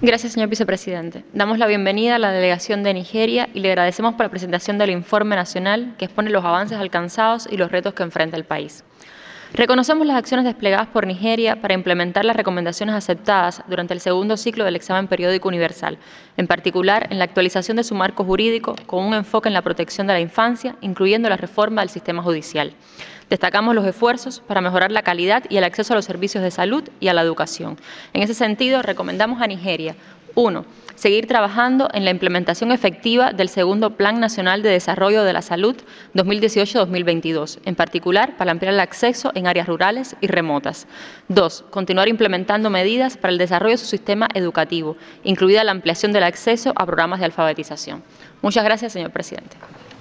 Gracias, señor vicepresidente. Damos la bienvenida a la delegación de Nigeria y le agradecemos por la presentación del informe nacional que expone los avances alcanzados y los retos que enfrenta el país. Reconocemos las acciones desplegadas por Nigeria para implementar las recomendaciones aceptadas durante el segundo ciclo del examen periódico universal, en particular en la actualización de su marco jurídico con un enfoque en la protección de la infancia, incluyendo la reforma del sistema judicial. Destacamos los esfuerzos para mejorar la calidad y el acceso a los servicios de salud y a la educación. En ese sentido, recomendamos a Nigeria: 1. Seguir trabajando en la implementación efectiva del segundo Plan Nacional de Desarrollo de la Salud 2018-2022, en particular para ampliar el acceso en áreas rurales y remotas. 2. Continuar implementando medidas para el desarrollo de su sistema educativo, incluida la ampliación del acceso a programas de alfabetización. Muchas gracias, señor presidente.